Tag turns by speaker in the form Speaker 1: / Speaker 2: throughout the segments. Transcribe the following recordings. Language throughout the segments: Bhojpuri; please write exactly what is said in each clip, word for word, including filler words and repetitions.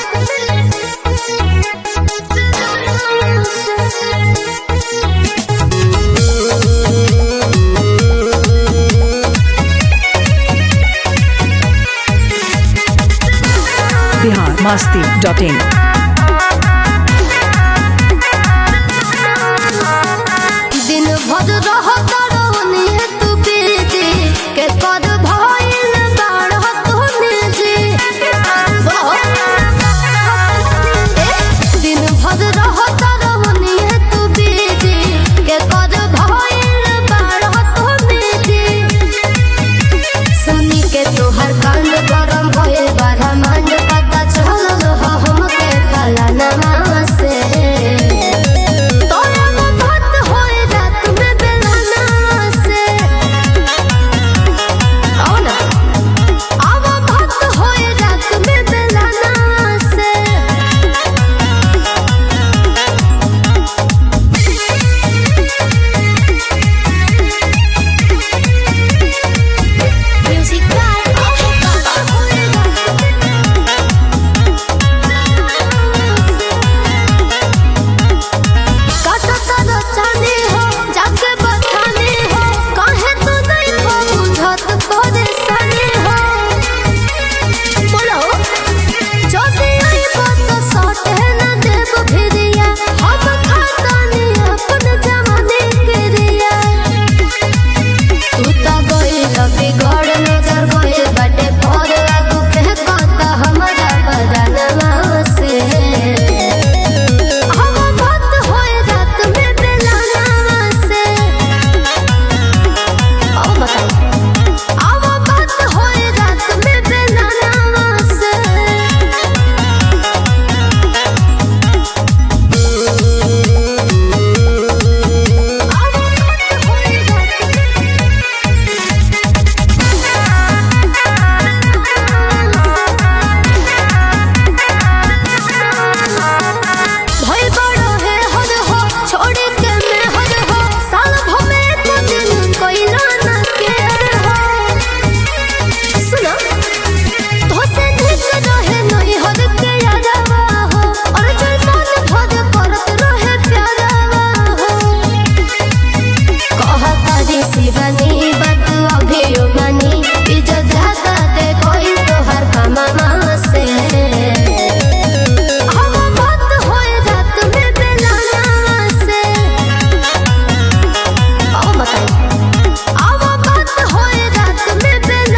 Speaker 1: बिहार मस्ती डॉट इन।
Speaker 2: दिन भर रहो तरोनी तू बीजी के कर भइल बाड़ तू निजी। दिन भर रहो तरोनी तू बीजी के कर भइल बाड़ तू निजी। सुनी के तोहर कान गरम भइल बारा मान पता चलल हो हमके फलाना से।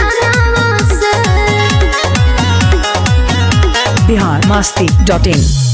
Speaker 1: बिहार मस्ती डॉट इन।